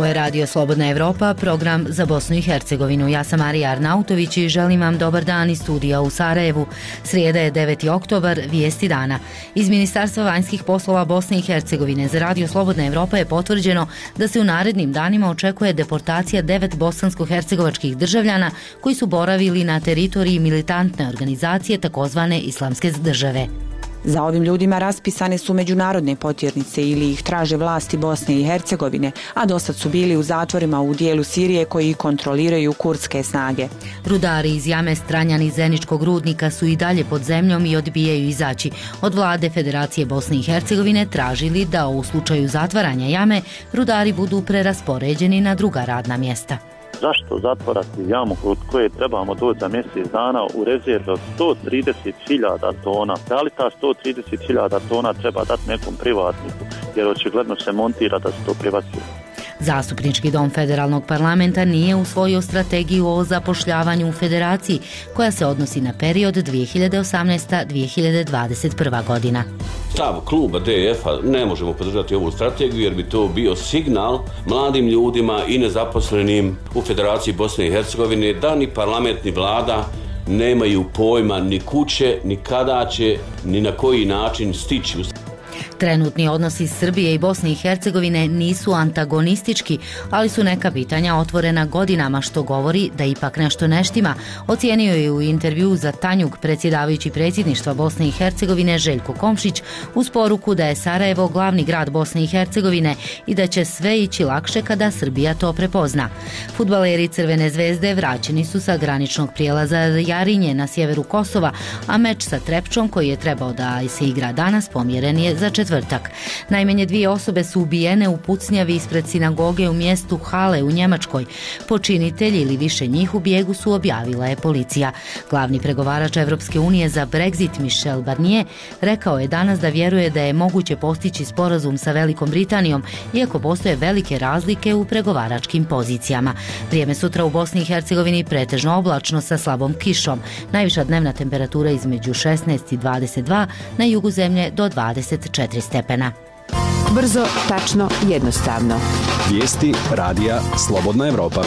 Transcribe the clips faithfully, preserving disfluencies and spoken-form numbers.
je Radio Slobodna Evropa, program za Bosnu i Hercegovinu. Ja sam Marija Arnautović i želim vam dobar dan iz studija u Sarajevu. Srijeda je deveti oktobar, vijesti dana. Iz Ministarstva vanjskih poslova Bosne i Hercegovine za Radio Slobodna Evropa je potvrđeno da se u narednim danima očekuje deportacija devet bosansko-hercegovačkih državljana koji su boravili na teritoriji militantne organizacije takozvane Islamske države. Za ovim ljudima raspisane su međunarodne potjernice ili ih traže vlasti Bosne i Hercegovine, a dosad su bili u zatvorima u dijelu Sirije koji kontroliraju kurdske snage. Rudari iz jame Stranjani Zeničkog rudnika su i dalje pod zemljom i odbijaju izaći. Od vlade Federacije Bosne i Hercegovine tražili da u slučaju zatvaranja jame rudari budu preraspoređeni na druga radna mjesta. Zašto zatvorati jamu kod koje trebamo doći za mjesec dana u rezerve od sto trideset hiljada tona? Da li ta sto trideset hiljada tona treba dati nekom privatniku, jer očigledno se montira da se to privatizuje? Zastupnički dom federalnog parlamenta nije usvojio strategiju o zapošljavanju u federaciji koja se odnosi na period dvije hiljade osamnaesta do dvije hiljade dvadeset prva godina. Stav kluba D F-a ne možemo podržati ovu strategiju jer bi to bio signal mladim ljudima i nezaposlenim u Federaciji Bosne i Hercegovine da ni parlament ni vlada nemaju pojma ni kuće, ni kada će, ni na koji način stići. Trenutni odnosi Srbije i Bosne i Hercegovine nisu antagonistički, ali su neka pitanja otvorena godinama, što govori da ipak nešto ne štima, ocijenio je u intervjuu za Tanjug predsjedavajući predsjedništva Bosne i Hercegovine Željko Komšić uz poruku da je Sarajevo glavni grad Bosne i Hercegovine i da će sve ići lakše kada Srbija to prepozna. Fudbaleri Crvene zvezde vraćeni su sa graničnog prijelaza Jarinje na sjeveru Kosova, a meč sa Trepčom koji je trebao da se igra danas pomjeren je za četvrtak. Najmanje dvije osobe su ubijene u pucnjavi ispred sinagoge u mjestu Hale u Njemačkoj. Počinitelji ili više njih u bijegu su, objavila je policija. Glavni pregovarač Evropske unije za Brexit Michel Barnier rekao je danas da vjeruje da je moguće postići sporazum sa Velikom Britanijom, iako postoje velike razlike u pregovaračkim pozicijama. Vrijeme sutra u Bosni i Hercegovini pretežno oblačno sa slabom kišom. Najviša dnevna temperatura između šesnaest i dvadeset dva, na jugu zemlje do dvadeset četiri stepena. Brzo, tačno, jednostavno. Vijesti radija Slobodna Evropa.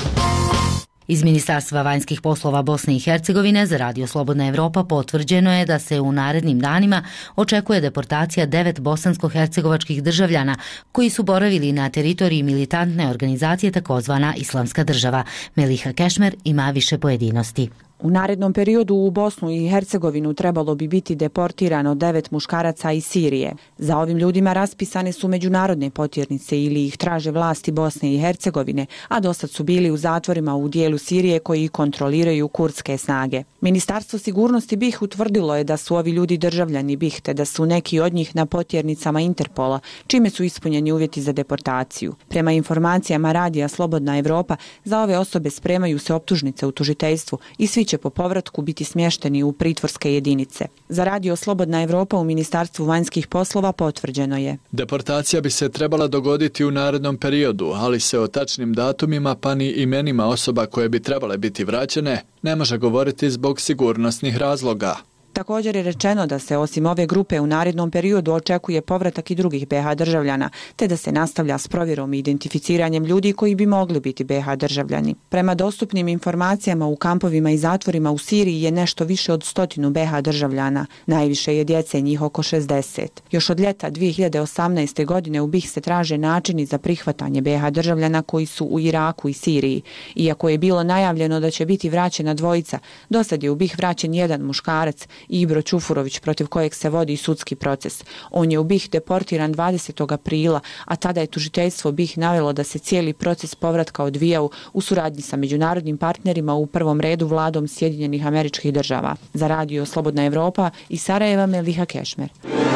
Iz Ministarstva vanjskih poslova Bosne i Hercegovine za Radio Slobodna Evropa potvrđeno je da se u narednim danima očekuje deportacija devet bosansko-hercegovačkih državljana koji su boravili na teritoriji militantne organizacije takozvana Islamska država. Meliha Kešmer ima više pojedinosti. U narednom periodu u Bosnu i Hercegovinu trebalo bi biti deportirano devet muškaraca iz Sirije. Za ovim ljudima raspisane su međunarodne potjernice ili ih traže vlasti Bosne i Hercegovine, a dosad su bili u zatvorima u dijelu Sirije koji kontroliraju kurdske snage. Ministarstvo sigurnosti B i H utvrdilo je da su ovi ljudi državljani B i H te da su neki od njih na potjernicama Interpola, čime su ispunjeni uvjeti za deportaciju. Prema informacijama Radija Slobodna Evropa, za ove osobe spremaju se optužnice u tužiteljstvu i svi će po povratku biti smješteni u pritvorske jedinice. Za Radio Slobodna Evropa u Ministarstvu vanjskih poslova potvrđeno je: deportacija bi se trebala dogoditi u narednom periodu, ali se o tačnim datumima pa ni imenima osoba koje bi trebale biti vraćene ne može govoriti zbog sigurnosnih razloga. Također je rečeno da se osim ove grupe u narednom periodu očekuje povratak i drugih B iH državljana, te da se nastavlja s provjerom i identificiranjem ljudi koji bi mogli biti B iH državljani. Prema dostupnim informacijama u kampovima i zatvorima u Siriji je nešto više od stotinu B iH državljana. Najviše je djece, njih oko šezdeset. Još od ljeta dvije hiljade osamnaeste. godine u B iH se traže načini za prihvatanje B iH državljana koji su u Iraku i Siriji. Iako je bilo najavljeno da će biti vraćena dvojica, dosad je u B iH vraćen jedan muškarac, Ibro Čufurović, protiv kojeg se vodi sudski proces. On je u B iH deportiran dvadesetog aprila, a tada je tužiteljstvo B iH navelo da se cijeli proces povratka odvijao u suradnji sa međunarodnim partnerima, u prvom redu vladom Sjedinjenih Američkih Država. Za Radio Slobodna Evropa iz Sarajeva, Meliha Kešmer.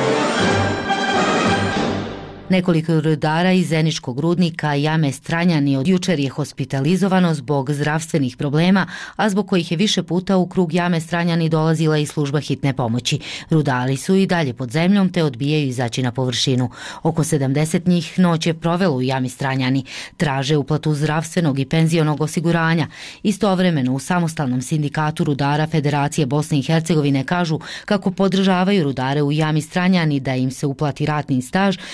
Nekoliko rudara iz Zeničkog rudnika jame Stranjani od jučer je hospitalizovano zbog zdravstvenih problema, a zbog kojih je više puta u krug jame Stranjani dolazila i služba hitne pomoći. Rudari su i dalje pod zemljom te odbijaju izaći na površinu. Oko sedamdeset njih noć je provelo u jami Stranjani. Traže uplatu zdravstvenog i penzionog osiguranja. Istovremeno u samostalnom sindikatu rudara Federacije Bosne i Hercegovine kažu kako podržavaju rudare u jami Stranjani da im se uplati ratni staž, kao i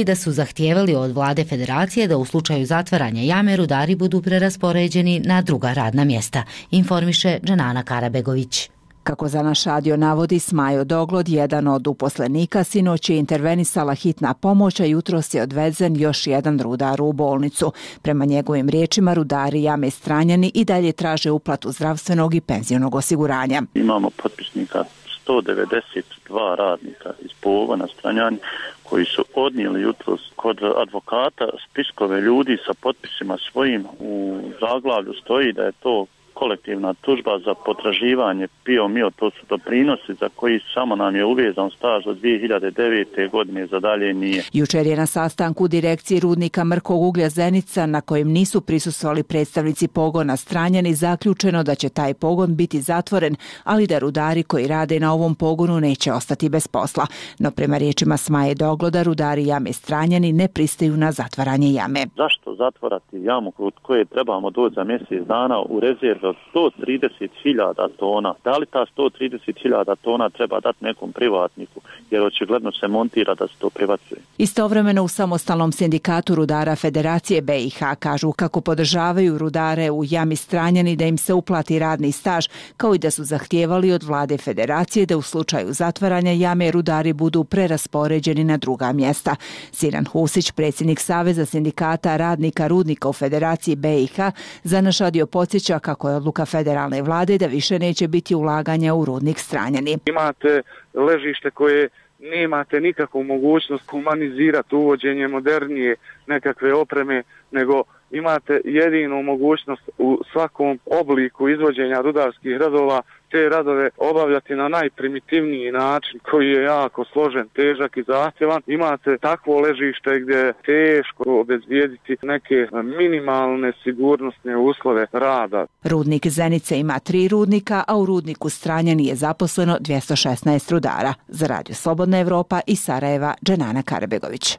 i da su zahtijevali od vlade federacije da u slučaju zatvaranja jame rudari budu preraspoređeni na druga radna mjesta, informiše Dženana Karabegović. Kako za naš radio navodi Smajo Doglod, jedan od uposlenika, sinoć je intervenisala hitna pomoć, a jutros je odvezen još jedan rudar u bolnicu. Prema njegovim riječima, rudari jame Stranjani i dalje traže uplatu zdravstvenog i penzionog osiguranja. Imamo potpisnika sto devedeset dva radnika iz pogona Stranjani koji su odnijeli jutros kod advokata spiskove ljudi sa potpisima svojim. U zaglavlju stoji da je to kolektivna tužba za potraživanje pio mio, to su doprinosi za koji samo nam je uvezan staž od dvije hiljade devete. godine, za dalje nije. Jučer je na sastanku direkcije rudnika Mrkog uglja Zenica, na kojem nisu prisustvovali predstavnici pogona Stranjani, zaključeno da će taj pogon biti zatvoren, ali da rudari koji rade na ovom pogonu neće ostati bez posla. No prema riječima Smaje Dogloda, rudari jame Stranjani ne pristaju na zatvaranje jame. Zašto zatvarati jamu kod koje trebamo doći za mjesec dana u rezervu od sto trideset hiljada tona? Da li ta sto trideset hiljada tona treba dati nekom privatniku, jer očigledno se montira da se to privacuje. Istovremeno u samostalnom sindikatu rudara Federacije B i H kažu kako podržavaju rudare u jami Stranjani da im se uplati radni staž, kao i da su zahtijevali od vlade Federacije da u slučaju zatvaranja jame rudari budu preraspoređeni na druga mjesta. Sinan Husić, predsjednik Saveza sindikata radnika rudnika u Federaciji B i H, za naš radio podsjeća kako je odluka federalne vlade da više neće biti ulaganja u rudnik Stranjani. Imate ležište koje nemate nikakvu mogućnost humanizirati uvođenje modernije nekakve opreme, nego imate jedinu mogućnost u svakom obliku izvođenja rudarskih radova te radove obavljati na najprimitivniji način koji je jako složen, težak i zahtjevan. Imate takvo ležište gdje je teško obezbijediti neke minimalne sigurnosne uslove rada. Rudnik Zenice ima tri rudnika, a u rudniku Stranjani je zaposleno dvjesto šesnaest rudara. Za Radio Slobodna Evropa iz Sarajeva, Dženana Karabegović.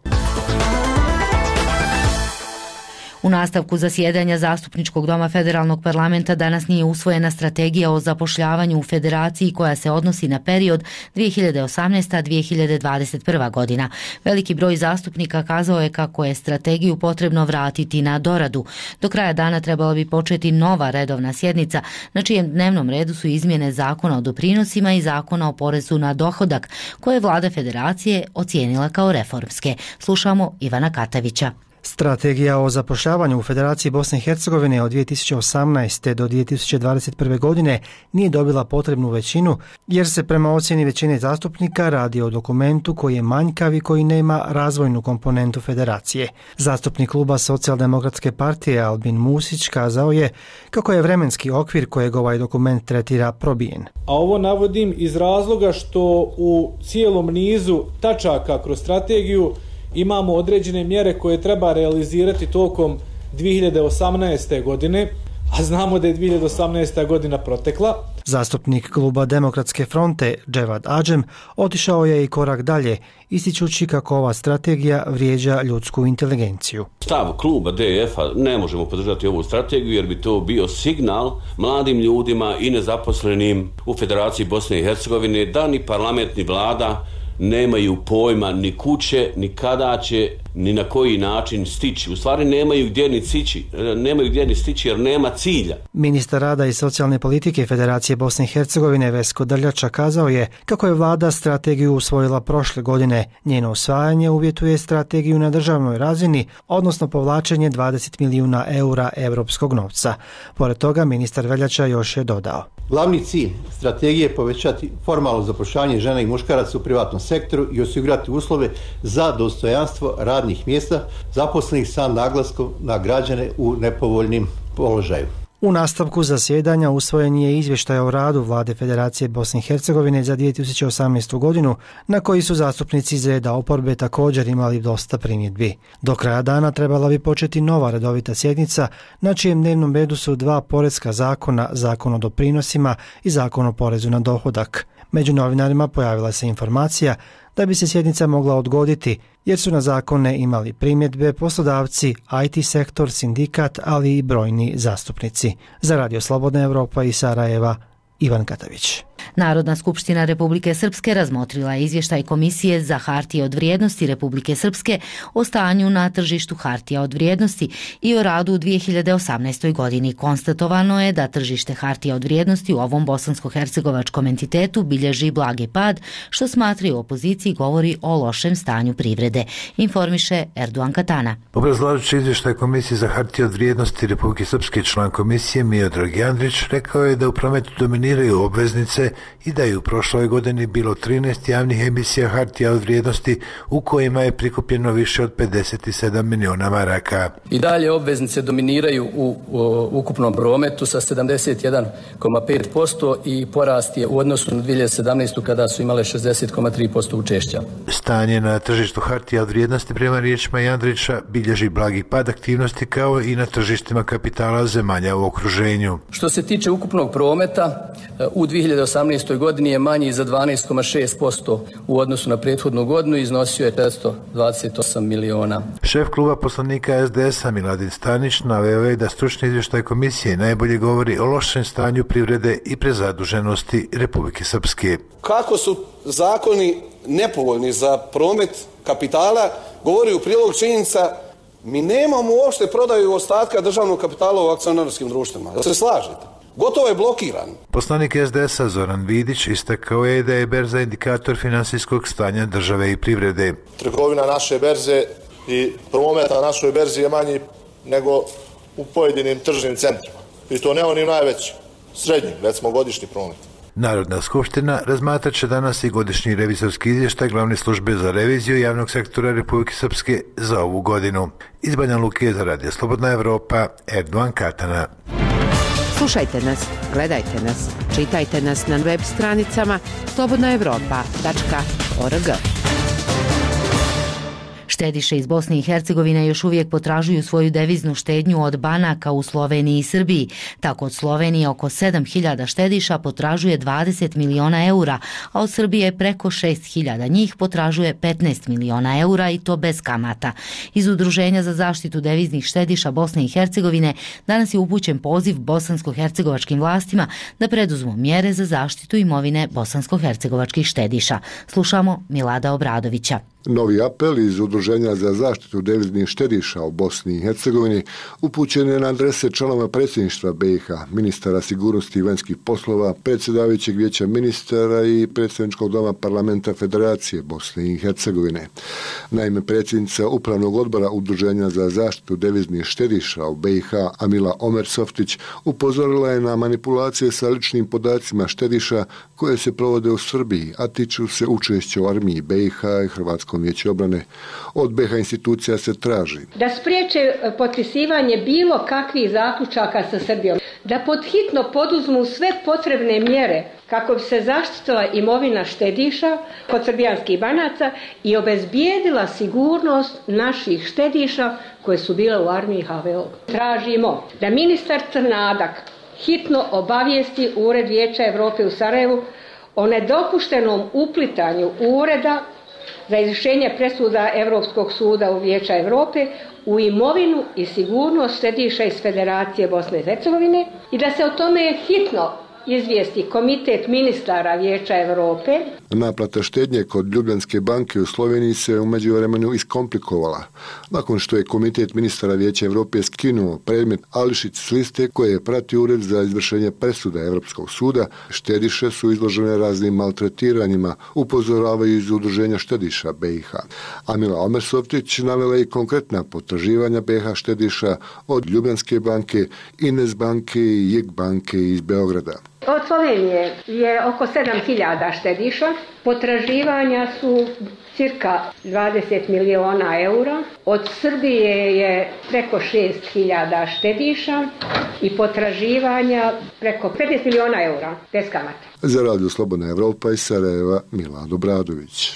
U nastavku zasjedanja Zastupničkog doma Federalnog parlamenta danas nije usvojena strategija o zapošljavanju u Federaciji koja se odnosi na period dvije hiljade osamnaesta do dvije hiljade dvadeset prva. godina. Veliki broj zastupnika kazao je kako je strategiju potrebno vratiti na doradu. Do kraja dana trebala bi početi nova redovna sjednica, na čijem dnevnom redu su izmjene Zakona o doprinosima i Zakona o porezu na dohodak, koje je vlada Federacije ocijenila kao reformske. Slušamo Ivana Katavića. Strategija o zapošljavanju u Federaciji Bosne i Hercegovine od dvije tisuće osamnaeste. do dvije tisuće dvadeset prve. godine nije dobila potrebnu većinu, jer se prema ocjeni većine zastupnika radi o dokumentu koji je manjkav i koji nema razvojnu komponentu Federacije. Zastupnik kluba Socijaldemokratske partije Albin Musić kazao je kako je vremenski okvir kojeg ovaj dokument tretira probijen. A ovo navodim iz razloga što u cijelom nizu tačaka kroz strategiju imamo određene mjere koje treba realizirati tokom dvije hiljade osamnaeste. godine, a znamo da je dvije hiljade osamnaesta. godina protekla. Zastupnik kluba Demokratske fronte Dževad Adžem otišao je i korak dalje, ističući kako ova strategija vrijeđa ljudsku inteligenciju. Stav kluba D F-a ne možemo podržati ovu strategiju jer bi to bio signal mladim ljudima i nezaposlenim u Federaciji Bosne i Hercegovine da ni parlament ni vlada nemaju pojma ni kuće, ni kada će, ni na koji način stići. U stvari nemaju gdje ni stići, nemaju gdje ni stići jer nema cilja. Ministar rada i socijalne politike Federacije Bosne i Hercegovine Vesko Drljača kazao je kako je vlada strategiju usvojila prošle godine. Njeno usvajanje uvjetuje strategiju na državnoj razini, odnosno povlačenje dvadeset milijuna eura europskog novca. Pored toga, ministar Veljača još je dodao: Glavni cilj strategije je povećati formalno zapošljavanje žena i muškaraca u privatnom sektoru i osigurati uslove za dostojanstvo radnih mjesta zaposlenih sa naglaskom na građane u nepovoljnim položaju. U nastavku zasjedanja usvojen je izvještaj o radu vlade Federacije Bosne i Hercegovine za dvije tisuće osamnaestu. godinu, na koji su zastupnici iz reda oporbe također imali dosta primjedbi. Do kraja dana trebala bi početi nova redovita sjednica, na čijem dnevnom redu su dva poreska zakona, Zakon o doprinosima i Zakon o porezu na dohodak. Među novinarima pojavila se informacija da bi se sjednica mogla odgoditi, jer su na zakone imali primjedbe poslodavci, I T sektor, sindikat, ali i brojni zastupnici. Za Radio Slobodna Evropa iz Sarajeva, Ivan Katavić. Narodna skupština Republike Srpske razmotrila je izvještaj Komisije za hartije od vrijednosti Republike Srpske o stanju na tržištu hartija od vrijednosti i o radu u dvije hiljade osamnaestoj. godini. Konstatovano je da tržište hartija od vrijednosti u ovom bosansko-hercegovačkom entitetu bilježi blagi pad, što smatraju opoziciji govori o lošem stanju privrede, informiše Erduan Katana. Obrazlažući izvještaj Komisije za hartije od vrijednosti Republike Srpske, član komisije Miodrag Jandrić rekao je da u prometu dominiraju obveznice i da je u prošloj godini bilo trinaest javnih emisija hartija od vrijednosti u kojima je prikupljeno više od pedeset sedam miliona maraka. I dalje obveznice dominiraju u, u ukupnom prometu sa sedamdeset jedan zarez pet posto i porast je u odnosu na dvije hiljade sedamnaestu. kada su imale šezdeset zarez tri posto učešća. Stanje na tržištu hartija od vrijednosti prema riječima Jandrića bilježi blagi pad aktivnosti kao i na tržištima kapitala zemalja u okruženju. Što se tiče ukupnog prometa, u dvije hiljade osamnaestoj. godini je manji za dvanaest zarez šest posto u odnosu na prethodnu godinu i iznosio je četiristo dvadeset osam miliona. Šef kluba poslanika es de es a Miladin Stanić naveo je da stručni izvještaj komisije najbolje govori o lošem stanju privrede i prezaduženosti Republike Srpske. Kako su zakoni nepovoljni za promet kapitala, govori u prilog činjenica mi nemamo uopšte prodaju ostatka državnog kapitala u akcionarskim društvima. Da se slažete? Gotovo je blokiran. Poslanik es de es a Zoran Vidić istakao je da je berza indikator finansijskog stanja države i privrede. Trgovina naše berze i promet na našoj berzi je manji nego u pojedinim tržnim centrima. I to ne onim najvećim, srednjim, recimo godišnji promet. Narodna skupština razmatrat će danas i godišnji revizorski izvještaj glavne službe za reviziju javnog sektora Republike Srpske za ovu godinu. Iz Banja Luke za Radio Slobodna Evropa, Erduan Katana. Slušajte nas, gledajte nas, čitajte nas na web stranicama slobodna evropa tačka org. Štediše iz Bosne i Hercegovine još uvijek potražuju svoju deviznu štednju od banaka u Sloveniji i Srbiji. Tako od Slovenije oko sedam hiljada štediša potražuje dvadeset miliona eura, a od Srbije preko šest hiljada njih potražuje petnaest miliona eura i to bez kamata. Iz Udruženja za zaštitu deviznih štediša Bosne i Hercegovine danas je upućen poziv bosansko-hercegovačkim vlastima da preduzmu mjere za zaštitu imovine bosansko-hercegovačkih štediša. Slušamo Milada Obradovića. Novi apel iz Udruženja za zaštitu deviznih štediša u Bosni i Hercegovini upućen je na adrese članova predsjedništva be i ha, ministara sigurnosti i vanjskih poslova, predsjedavajućeg vijeća ministara i predsjedničkog doma parlamenta Federacije Bosne i Hercegovine. Naime, predsjednica Upravnog odbora Udruženja za zaštitu deviznih štediša u be i ha, Amila Omersoftić, upozorila je na manipulacije sa ličnim podacima štediša koje se provode u Srbiji, a tiču se učešća u armiji be i ha i Hrvatskom vijeću obrane. Od be i ha institucija se traži da spriječe potpisivanje bilo kakvih zaključaka sa Srbijom, da podhitno poduzmu sve potrebne mjere kako bi se zaštitila imovina štediša kod srbijanskih banaca i obezbijedila sigurnost naših štediša koje su bile u armiji ha ve o. Tražimo da ministar Crnadak hitno obavijesti Ured Vijeća Evrope u Sarajevu o nedopuštenom uplitanju ureda za izvršenje presuda Europskog suda u Vijeća Evrope u imovinu i sigurnost štediša iz Federacije Bosne i Hercegovine i da se o tome hitno izvijesti Komitet ministara Vijeća Evrope. Naplata štednje kod Ljubljanske banke u Sloveniji se u međuvremenu iskomplikovala. Nakon što je Komitet ministara Vijeća Evrope skinuo predmet Ališić s liste koje je pratio Ured za izvršenje presuda Europskog suda, štediše su izložene raznim maltretiranjima, upozoravaju iz Udruženja štediša be i ha. Amila Omersoftić navela i konkretna potraživanja be i ha štediša od Ljubljanske banke, Ines banke i Jek banke iz Beograda. Od Slovenije je oko sedam hiljada štediša, potraživanja su cirka dvadeset miliona eura, od Srbije je preko šest hiljada štediša i potraživanja preko petnaest miliona eura, bez kamata. Za Radio Slobodna Evropa iz Sarajeva, Milad Obradović.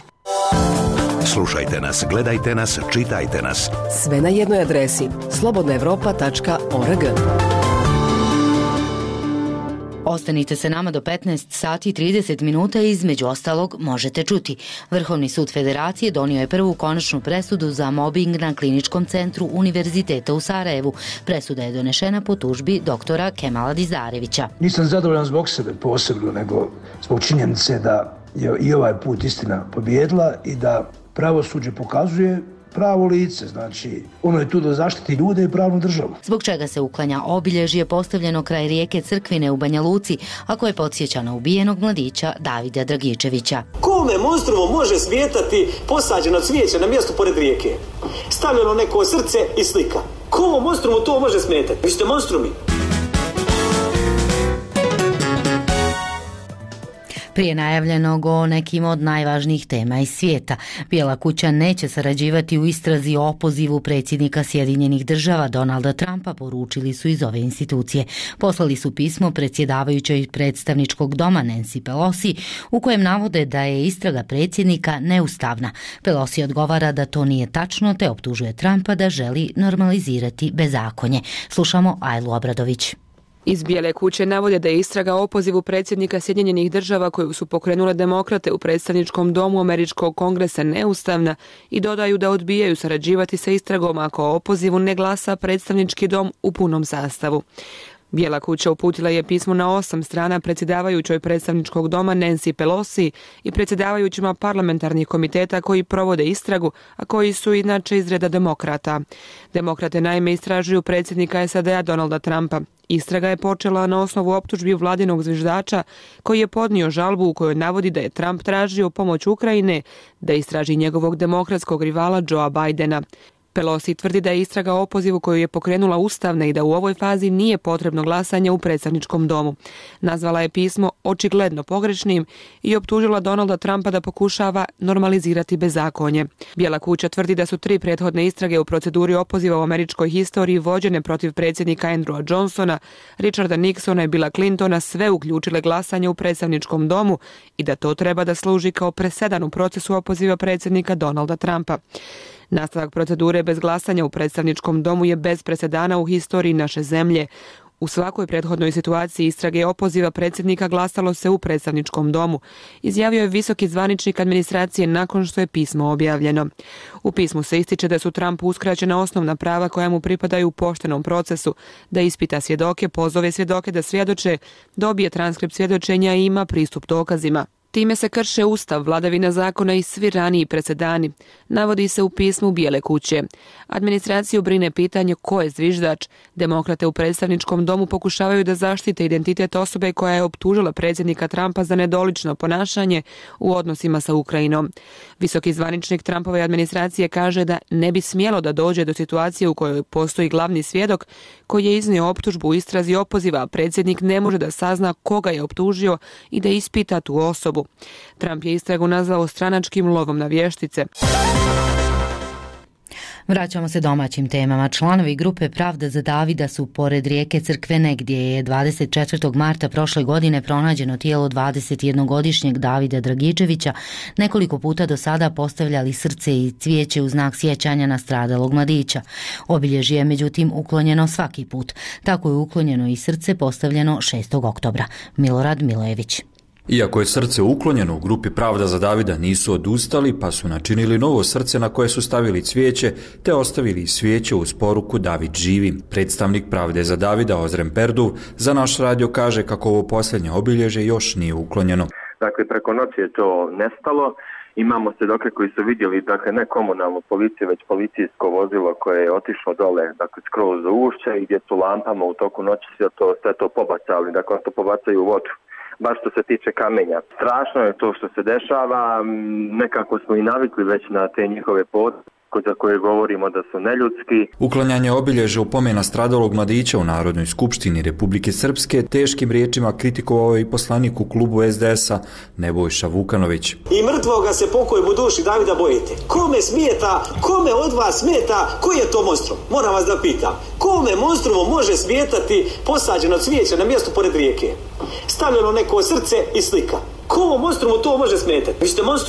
Slušajte nas, gledajte nas, čitajte nas. Sve na jednoj adresi slobodna evropa tačka org. Ostanite se nama do petnaest sati i trideset minuta i između ostalog možete čuti. Vrhovni sud Federacije donio je prvu konačnu presudu za mobing na Kliničkom centru Univerziteta u Sarajevu. Presuda je donešena po tužbi doktora Kemala Dizarevića. Nisam zadovoljan zbog sebe posebno, nego zbog činjenice da je i ovaj put istina pobjedila i da pravosuđe pokazuje pravo lice, znači ono je tu da zaštiti ljude i pravnu državu. Zbog čega se uklanja obilježje postavljeno kraj rijeke Crkvine u Banja Luci, a koje podsjeća na ubijenog mladića Davida Dragičevića. Kome monstrumu može smetati posađeno cvijeće na mjestu pored rijeke? Stavljeno neko srce i slika. Komu monstrumu to može smetati? Vi ste monstrumi. Prije najavljenog o nekim od najvažnijih tema iz svijeta. Bijela kuća neće sarađivati u istrazi o opozivu predsjednika Sjedinjenih država Donalda Trumpa, poručili su iz ove institucije. Poslali su pismo predsjedavajućoj predstavničkog doma Nancy Pelosi u kojem navode da je istraga predsjednika neustavna. Pelosi odgovara da to nije tačno te optužuje Trumpa da želi normalizirati bezakonje. Slušamo Ajlu Obradović. Iz Bijele kuće navode da je istraga o opozivu predsjednika Sjedinjenih država koju su pokrenule demokrate u predstavničkom domu Američkog kongresa neustavna i dodaju da odbijaju sarađivati sa istragom ako o opozivu ne glasa predstavnički dom u punom sastavu. Bijela kuća uputila je pismo na osam strana predsjedavajućoj predstavničkog doma Nancy Pelosi i predsjedavajućima parlamentarnih komiteta koji provode istragu, a koji su inače iz reda demokrata. Demokrate naime istražuju predsjednika S A D-a Donalda Trumpa. Istraga je počela na osnovu optužbi vladinog zviždača koji je podnio žalbu u kojoj navodi da je Trump tražio pomoć Ukrajine da istraži njegovog demokratskog rivala Joea Bidena. Pelosi tvrdi da je istraga o opozivu koju je pokrenula ustavna i da u ovoj fazi nije potrebno glasanje u predstavničkom domu. Nazvala je pismo očigledno pogrešnim i optužila Donalda Trumpa da pokušava normalizirati bezakonje. Bijela kuća tvrdi da su tri prethodne istrage u proceduri opoziva u američkoj historiji vođene protiv predsjednika Andrewa Johnsona, Richarda Nixona i Billa Clintona sve uključile glasanje u predstavničkom domu i da to treba da služi kao presedan u procesu opoziva predsjednika Donalda Trumpa. Nastavak procedure bez glasanja u predstavničkom domu je bez presedana u historiji naše zemlje. U svakoj prethodnoj situaciji istrage opoziva predsjednika glasalo se u predstavničkom domu, izjavio je visoki zvaničnik administracije nakon što je pismo objavljeno. U pismu se ističe da su Trumpu uskraćena osnovna prava koja mu pripadaju u poštenom procesu, da ispita svjedoke, pozove svjedoke da svjedoče, dobije transkript svjedočenja i ima pristup dokazima. Time se krše ustav, vladavina zakona i svi raniji presedani, navodi se u pismu Bijele kuće. Administraciju brine pitanje ko je zviždač. Demokrate u predstavničkom domu pokušavaju da zaštite identitet osobe koja je optužila predsjednika Trumpa za nedolično ponašanje u odnosima sa Ukrajinom. Visoki zvaničnik Trumpove administracije kaže da ne bi smjelo da dođe do situacije u kojoj postoji glavni svjedok koji je iznio optužbu u istrazi opoziva, a predsjednik ne može da sazna koga je optužio i da ispita tu osobu. Trump je istragu nazvao stranačkim lovom na vještice. Vraćamo se domaćim temama. Članovi grupe Pravda za Davida su pored rijeke Crkvene, gdje je dvadeset četvrtog marta prošle godine pronađeno tijelo dvadesetjednogodišnjeg Davida Dragičevića, nekoliko puta do sada postavljali srce i cvijeće u znak sjećanja na stradalog mladića. Obilježje je međutim uklonjeno svaki put. Tako je uklonjeno i srce postavljeno šestog oktobra. Milorad Milojević. Iako je srce uklonjeno, u grupi Pravda za Davida nisu odustali, pa su načinili novo srce na koje su stavili cvijeće, te ostavili svijeće uz poruku David živi. Predstavnik Pravde za Davida Ozren Perduv za naš radio kaže kako ovo posljednje obilježje još nije uklonjeno. Dakle, preko noći je to nestalo. Imamo svjedoke koji su vidjeli, dakle, ne komunalnu policiju, već policijsko vozilo koje je otišlo dole, dakle, skroz do ušća i gdje su lampama u toku noći sve to, sve to pobacali, dakle, to pobacaju u vodu. Baš što se tiče kamenja. Strašno je to što se dešava, nekako smo i navikli već na te njihove postupke za koje govorimo da su neljudski. Uklanjanje obilježja upomena stradalog mladića u Narodnoj skupštini Republike Srpske teškim riječima kritikovao je i poslanik u klubu S D S-a Nebojša Vukanović. I mrtvoga se pokoj u duši Davida bojite. Kome smeta, kome od vas smeta, koji je to monstrum? Moram vas da pitam. Kome monstrumu može smetati posađeno cvijeće na mjestu pored rijeke? Stavljeno neko srce i slika. Komu monstrumu to može smetati? Vi ste monstrumi.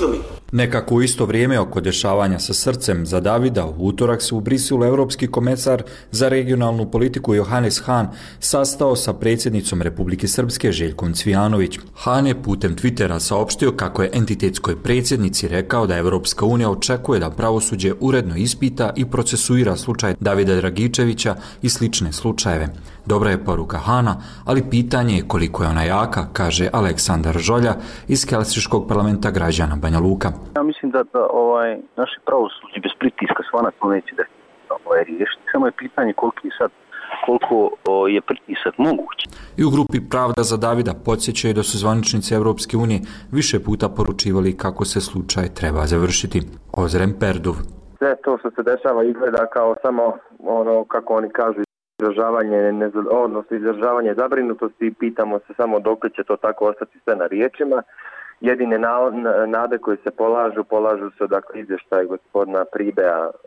Nekako u isto vrijeme oko dešavanja sa srcem za Davida u utorak se u Briselu Europski komesar za regionalnu politiku Johannes Hahn sastao sa predsjednicom Republike Srpske Željkom Cvijanović. Hahn je putem Twittera saopštio kako je entitetskoj predsjednici rekao da Europska unija očekuje da pravosuđe uredno ispita i procesuira slučaj Davida Dragičevića i slične slučajeve. Dobra je poruka Hana, ali pitanje je koliko je ona jaka, kaže Aleksandar Žolja iz Helsinškog parlamenta građana Banja Luka. Ja mislim da, da ovaj, naše pravosuđe bez pritiska svakako neće da ovaj, riješiti. Samo je pitanje koliko je sad koliko o, je pritisak moguć. I u grupi Pravda za Davida podsjećaju da su zvaničnici Europske unije više puta poručivali kako se slučaj treba završiti. Ozrem Perduv. Sve to što se dešava izgleda kao samo ono kako oni kažu izražavanje, odnosno izražavanje zabrinutosti i pitamo se samo dok će to tako ostati sve na riječima. Jedine nade koje se polažu, polažu se dakle izvještaj gospodina Pribea e,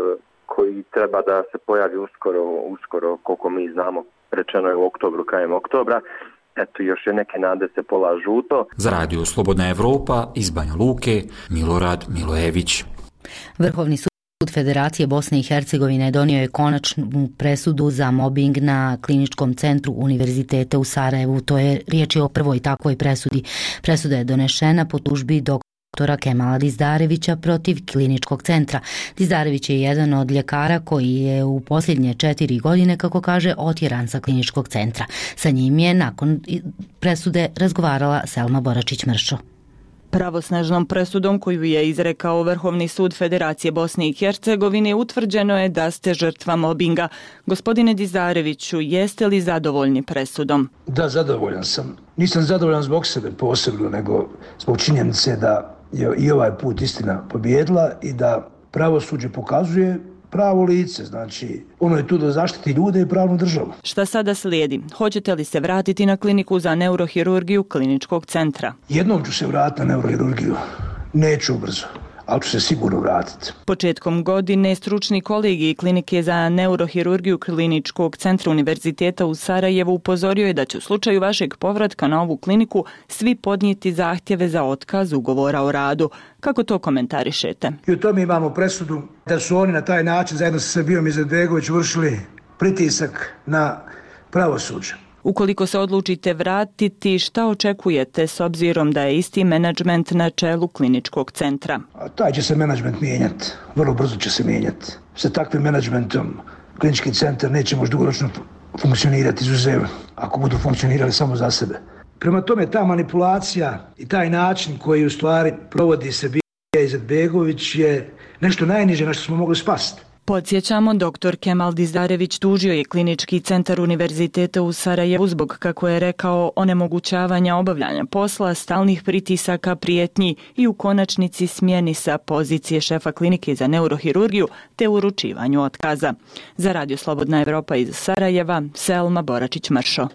koji treba da se pojavi uskoro, uskoro koliko mi znamo, rečeno je u oktobru, krajem oktobra. Eto, još je neke nade se polažu u to. Za Radio Slobodna Evropa iz Banja Luke, Milorad Milojević. Vrhovni sud Federacije Bosne i Hercegovine donio je konačnu presudu za mobing na Kliničkom centru Univerziteta u Sarajevu. To je riječ je o prvoj takvoj presudi. Presuda je donešena po tužbi doktora Kemala Dizdarevića protiv Kliničkog centra. Dizdarević je jedan od ljekara koji je u posljednje četiri godine, kako kaže, otjeran sa Kliničkog centra. Sa njim je nakon presude razgovarala Selma Boračić-Mršo. Pravosnažnom presudom koju je izrekao Vrhovni sud Federacije Bosne i Hercegovine utvrđeno je da ste žrtva mobinga. Gospodine Dizdareviću, jeste li zadovoljni presudom? Da, zadovoljan sam. Nisam zadovoljan zbog sebe posebno, nego zbog činjenice da je i ovaj put istina pobjedila i da pravosuđe pokazuje pravo lice, znači ono je tu da zaštiti ljude i pravnu državu. Šta sada slijedi? Hoćete li se vratiti na kliniku za neurohirurgiju Kliničkog centra? Jednom ću se vratiti na neurohirurgiju, neću brzo, ali ću se sigurno vratiti. Početkom godine stručni kolegij Klinike za neurohirurgiju Kliničkog centra Univerziteta u Sarajevu upozorio je da će u slučaju vašeg povratka na ovu kliniku svi podnijeti zahtjeve za otkaz ugovora o radu. Kako to komentarišete? I u tome imamo presudu da su oni na taj način zajedno sa Srbijom Izetbegović vršili pritisak na pravosuđe. Ukoliko se odlučite vratiti, šta očekujete s obzirom da je isti menadžment na čelu Kliničkog centra? A taj će se menadžment mijenjati, vrlo brzo će se mijenjati. Sa takvim menadžmentom Klinički centar neće možda dugoročno funkcionirati izuzev ako budu funkcionirali samo za sebe. Prema tome, ta manipulacija i taj način koji u stvari provodi se Izetbegović je nešto najniže na što smo mogli spasti. Podsjećamo, doktor Kemal Dizdarević tužio je Klinički centar Univerziteta u Sarajevu zbog, kako je rekao, onemogućavanja obavljanja posla, stalnih pritisaka, prijetnji i u konačnici smjeni sa pozicije šefa Klinike za neurohirurgiju te uručivanju otkaza. Za Radio Slobodna Evropa iz Sarajeva, Selma Boračić-Mršo.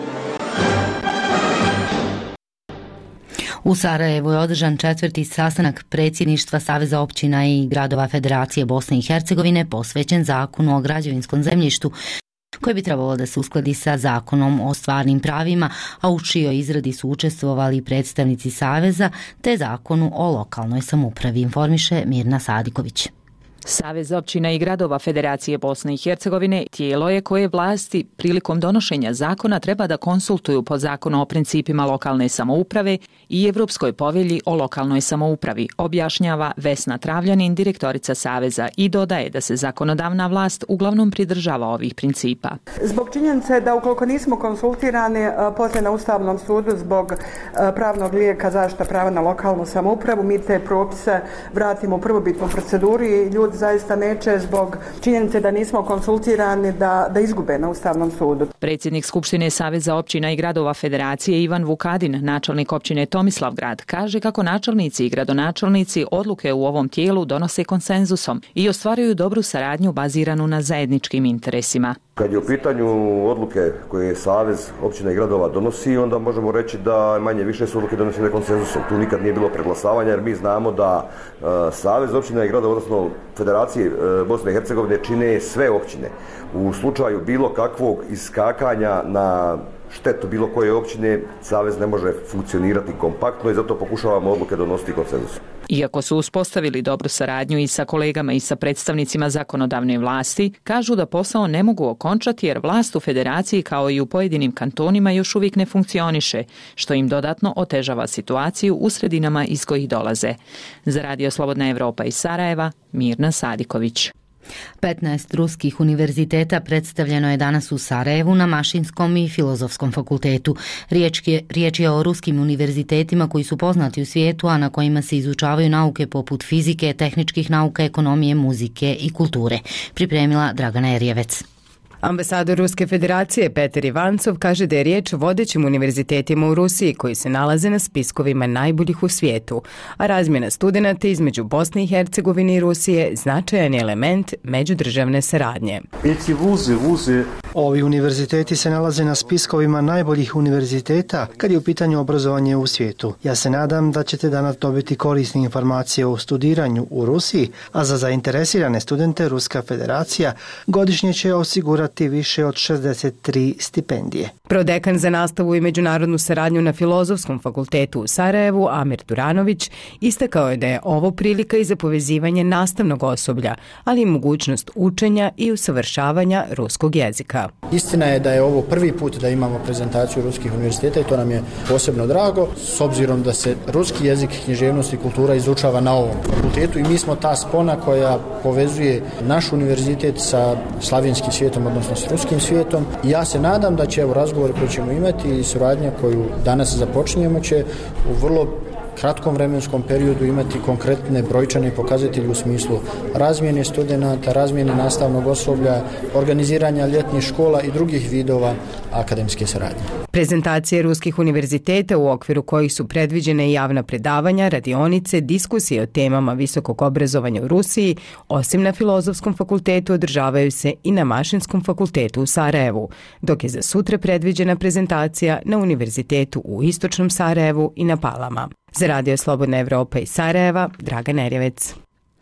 U Sarajevu je održan četvrti sastanak predsjedništva Saveza općina i gradova Federacije Bosne i Hercegovine posvećen zakonu o građevinskom zemljištu, koji bi trebalo da se uskladi sa zakonom o stvarnim pravima, a u čijoj izradi su učestvovali predstavnici Saveza, te zakonu o lokalnoj samoupravi, informiše Mirna Sadiković. Savez općina i gradova Federacije Bosne i Hercegovine tijelo je koje vlasti prilikom donošenja zakona treba da konsultuju po zakonu o principima lokalne samouprave i Evropskoj povelji o lokalnoj samoupravi, objašnjava Vesna Travljanin, direktorica Saveza, i dodaje da se zakonodavna vlast uglavnom pridržava ovih principa. Zbog činjenice da ukoliko nismo konsultirani poslije na Ustavnom sudu zbog pravnog lijeka zaštita prava na lokalnu samoupravu, mi te propise vratimo u prvobitnu proceduru i ljudi zaista neće zbog činjenice da nismo konsultirani da, da izgube na Ustavnom sudu. Predsjednik Skupštine Saveza općina i gradova Federacije Ivan Vukadin, načelnik općine Tomislavgrad, kaže kako načelnici i gradonačelnici odluke u ovom tijelu donose konsenzusom i ostvaruju dobru saradnju baziranu na zajedničkim interesima. Kad je u pitanju odluke koje Savez općina i gradova donosi, onda možemo reći da manje više su odluke donosile konsenzusom. Tu nikad nije bilo preglasavanja, jer mi znamo da uh, Savez općina i gradova, odnosno Federacije uh, Bosne i Hercegovine, čine sve općine. U slučaju bilo kakvog iskakanja na štetu bilo koje općine, savez ne može funkcionirati kompaktno i zato pokušavamo odluke donositi konsenzusom. Iako su uspostavili dobru saradnju i sa kolegama i sa predstavnicima zakonodavne vlasti, kažu da posao ne mogu okončati jer vlast u federaciji kao i u pojedinim kantonima još uvijek ne funkcioniše, što im dodatno otežava situaciju u sredinama iz kojih dolaze. Za Radio Slobodna Evropa iz Sarajeva, Mirna Sadiković. petnaest ruskih univerziteta predstavljeno je danas u Sarajevu na Mašinskom i Filozofskom fakultetu. Riječ je, riječ je o ruskim univerzitetima koji su poznati u svijetu, a na kojima se izučavaju nauke poput fizike, tehničkih nauka, ekonomije, muzike i kulture. Pripremila Dragana Erjevec. Ambasador Ruske federacije Petar Ivancov kaže da je riječ o vodećim univerzitetima u Rusiji koji se nalaze na spiskovima najboljih u svijetu, a razmjena studenata između Bosne i Hercegovine i Rusije značajan je element međudržavne saradnje. Ovi univerziteti se nalaze na spiskovima najboljih univerziteta kad je u pitanju obrazovanje u svijetu. Ja se nadam da ćete danas dobiti korisne informacije o studiranju u Rusiji, a za zainteresirane studente Ruska federacija godišnje će osigurati više od šezdeset tri stipendije. Prodekan za nastavu i međunarodnu saradnju na Filozofskom fakultetu u Sarajevu, Amir Turanović, istakao je da je ovo prilika i za povezivanje nastavnog osoblja, ali i mogućnost učenja i usavršavanja ruskog jezika. Istina je da je ovo prvi put da imamo prezentaciju ruskih univerziteta i to nam je posebno drago, s obzirom da se ruski jezik, književnost i kultura izučava na ovom fakultetu i mi smo ta spona koja povezuje naš univerzitet sa slavenskim svijetom, odnosno s ruskim svijetom. I ja se nadam da će evo razgovor koji ćemo imati i suradnja koju danas započinjemo će u vrlo kratkom vremenskom periodu imati konkretne brojčane pokazatelje u smislu razmjene studenata, razmjene nastavnog osoblja, organiziranja ljetnih škola i drugih vidova akademske saradnje. Prezentacije ruskih univerziteta u okviru kojih su predviđene javna predavanja, radionice, diskusije o temama visokog obrazovanja u Rusiji, osim na Filozofskom fakultetu održavaju se i na Mašinskom fakultetu u Sarajevu, dok je za sutra predviđena prezentacija na Univerzitetu u Istočnom Sarajevu i na Palama. Za Radio Slobodna Evropa iz Sarajeva, Dragan Erjevec.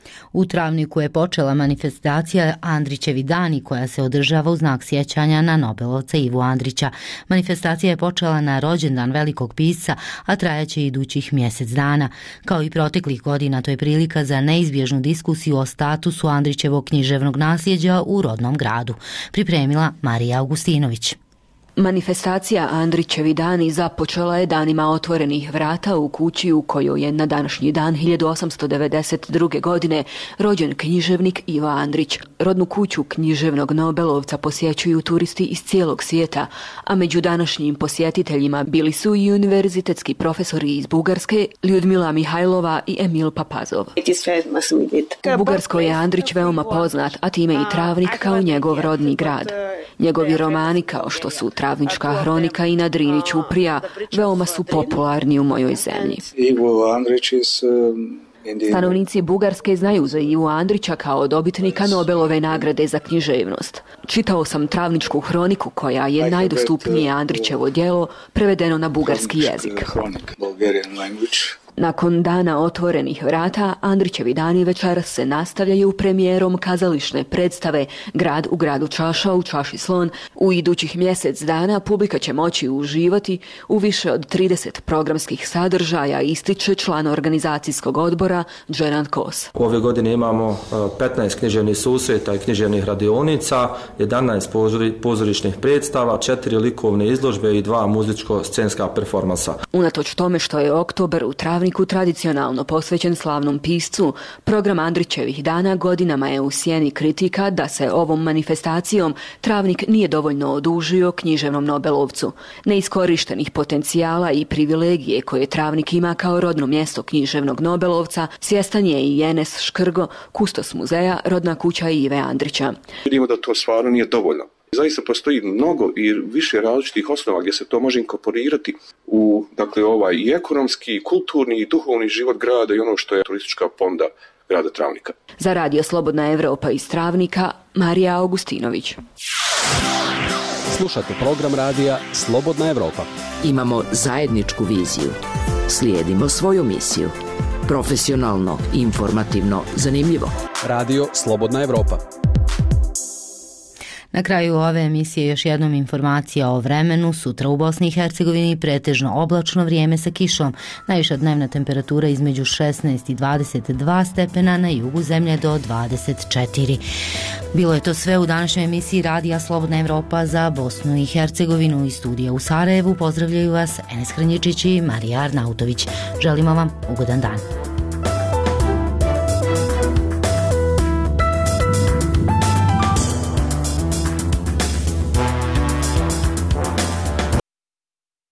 U Travniku je počela manifestacija Andrićevi dani koja se održava u znak sjećanja na Nobelovca Ivu Andrića. Manifestacija je počela na rođendan velikog pisca, a trajaće idućih mjesec dana. Kao i proteklih godina, to je prilika za neizbježnu diskusiju o statusu Andrićevog književnog nasljeđa u rodnom gradu. Pripremila Marija Augustinović. Manifestacija Andrićevi dani započela je danima otvorenih vrata u kući u kojoj je na današnji dan hiljadu osamsto devedeset druge. godine rođen književnik Ivo Andrić. Rodnu kuću književnog Nobelovca posjećuju turisti iz cijelog svijeta, a među današnjim posjetiteljima bili su i univerzitetski profesori iz Bugarske, Ljudmila Mihajlova i Emil Papazov. U Bugarskoj je Andrić veoma poznat, a time i Travnik kao njegov rodni grad. Njegovi romani kao što su Travnička hronika i Na Drini ćuprija veoma su popularni u mojoj zemlji. Stanovnici Bugarske znaju za Ivu Andrića kao dobitnika Nobelove nagrade za književnost. Čitao sam Travničku hroniku koja je najdostupnije Andrićevo djelo prevedeno na bugarski jezik. Nakon dana otvorenih vrata, Andrićevi dani večeras se nastavljaju premijerom kazališne predstave Grad u gradu čaša u čaši slon. U idućih mjesec dana publika će moći uživati u više od trideset programskih sadržaja, ističe član organizacijskog odbora Džeran Kos. Ove godine imamo petnaest književnih susreta i književnih radionica, jedanaest pozorišnih predstava, četiri likovne izložbe i dva muzičko-scenska performansa. Unatoč tome što je oktobar u Travniku tradicionalno posvećen slavnom piscu, program Andrićevih dana godinama je u sjeni kritika da se ovom manifestacijom Travnik nije dovoljno odužio književnom Nobelovcu. Neiskorištenih potencijala i privilegije koje Travnik ima kao rodno mjesto književnog Nobelovca svjestan je i Enes Škrgo, kustos muzeja Rodna kuća Ive Andrića. Vidimo da to stvarno nije dovoljno. Zaista postoji mnogo i više različitih osnova gdje se to može inkorporirati u dakle, ovaj i ekonomski, i kulturni i duhovni život grada i ono što je turistička ponuda grada Travnika. Za Radio Slobodna Evropa iz Travnika, Marija Augustinović. Slušate program radija Slobodna Evropa. Imamo zajedničku viziju. Slijedimo svoju misiju. Profesionalno, informativno, zanimljivo. Radio Slobodna Evropa. Na kraju ove emisije još jednom informacija o vremenu. Sutra u Bosni i Hercegovini pretežno oblačno vrijeme sa kišom. Najviša dnevna temperatura između šesnaest i dvadeset dva stepena, na jugu zemlje do dvadeset četiri. Bilo je to sve u današnjoj emisiji Radija Slobodna Evropa za Bosnu i Hercegovinu. Iz studija u Sarajevu pozdravljaju vas Enes Hranjičić i Marija Arnautović. Želimo vam ugodan dan.